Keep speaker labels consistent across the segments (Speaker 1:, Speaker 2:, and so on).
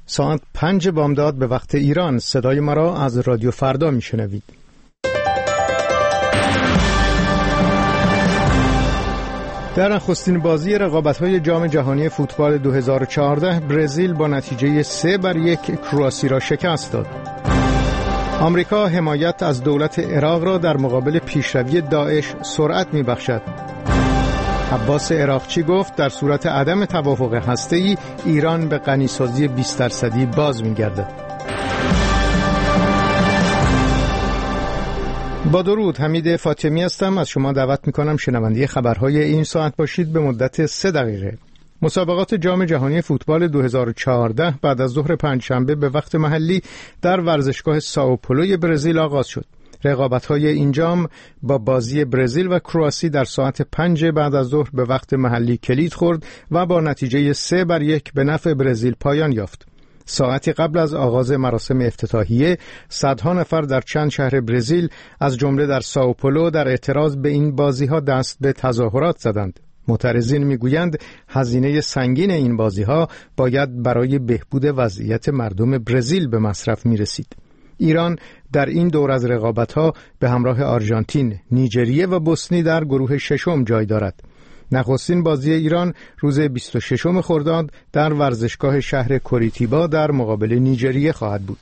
Speaker 1: ساعت 5 بامداد به وقت ایران. صدای ما را از رادیو فردا میشنوید. در نخستین بازی رقابت‌های جام جهانی فوتبال 2014 برزیل با نتیجه 3-1 کرواسی را شکست داد. آمریکا حمایت از دولت عراق را در مقابل پیشروی داعش سرعت می‌بخشد. عباس عراقچی گفت در صورت عدم توافق هسته‌ای ایران به غنیسازی 20% باز می‌گردد. با درود، حمید فاطمی هستم. از شما دعوت می‌کنم شنونده خبرهای این ساعت باشید به مدت 3 دقیقه. مسابقات جام جهانی فوتبال 2014 بعد از ظهر پنجشنبه به وقت محلی در ورزشگاه سائوپولوی برزیل آغاز شد. رقابت‌های این جام با بازی برزیل و کرواسی در ساعت 5 بعد از ظهر به وقت محلی کلید خورد و با نتیجه 3-1 به نفع برزیل پایان یافت. ساعتی قبل از آغاز مراسم افتتاحیه، صدها نفر در چند شهر برزیل از جمله در سائوپولو در اعتراض به این بازی‌ها دست به تظاهرات زدند. معترضین میگویند هزینه سنگین این بازی‌ها باید برای بهبود وضعیت مردم برزیل به مصرف می‌رسید. ایران در این دور از رقابت‌ها به همراه آرژانتین، نیجریه و بوسنی در گروه ششم جای دارد. نخستین بازی ایران روز 26 خرداد در ورزشگاه شهر کوریتیبا در مقابل نیجریه خواهد بود.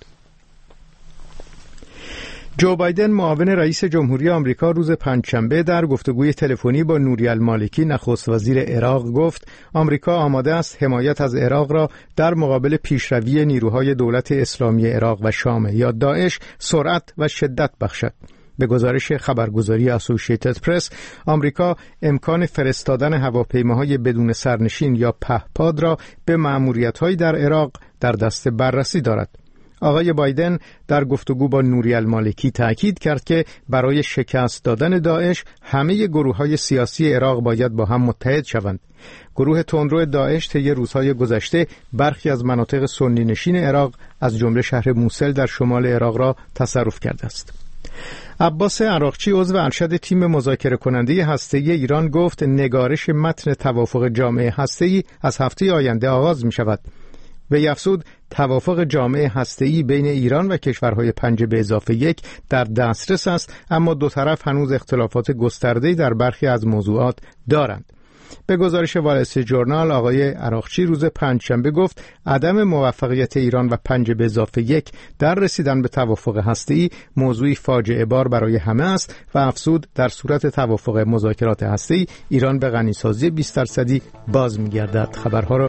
Speaker 1: جو بایدن معاون رئیس جمهوری آمریکا روز پنجشنبه در گفتگوی تلفنی با نوری المالکی نخست وزیر عراق گفت آمریکا آماده است حمایت از عراق را در مقابل پیشروی نیروهای دولت اسلامی عراق و شام یا داعش سرعت و شدت بخشد. به گزارش خبرگزاری اسوسییتد پرس، آمریکا امکان فرستادن هواپیماهای بدون سرنشین یا پهپاد را به مأموریت‌های در عراق در دست بررسی دارد. آقای بایدن در گفتگو با نوری المالکی تأکید کرد که برای شکست دادن داعش همه گروه‌های سیاسی عراق باید با هم متحد شوند. گروه تندرو داعش طی روزهای گذشته برخی از مناطق سنی نشین عراق از جمله شهر موصل در شمال عراق را تصرف کرده است. عباس عراقچی عضو ارشد تیم مذاکره کننده هسته‌ای ایران گفت نگارش متن توافق جامعه هسته‌ای از هفته آینده آغاز می شود. وی افزود توافق جامعه هسته‌ای بین ایران و کشورهای 5+1 در دسترس است، اما دو طرف هنوز اختلافات گسترده‌ای در برخی از موضوعات دارند. به گزارش وال استریت ژورنال، آقای عراقچی روز پنجشنبه گفت عدم موفقیت ایران و 5+1 در رسیدن به توافق هسته‌ای موضوعی فاجعه بار برای همه است و افزود در صورت توافق مذاکرات هسته‌ای ایران به غنیسازی 20% باز می‌گردد. خبرها را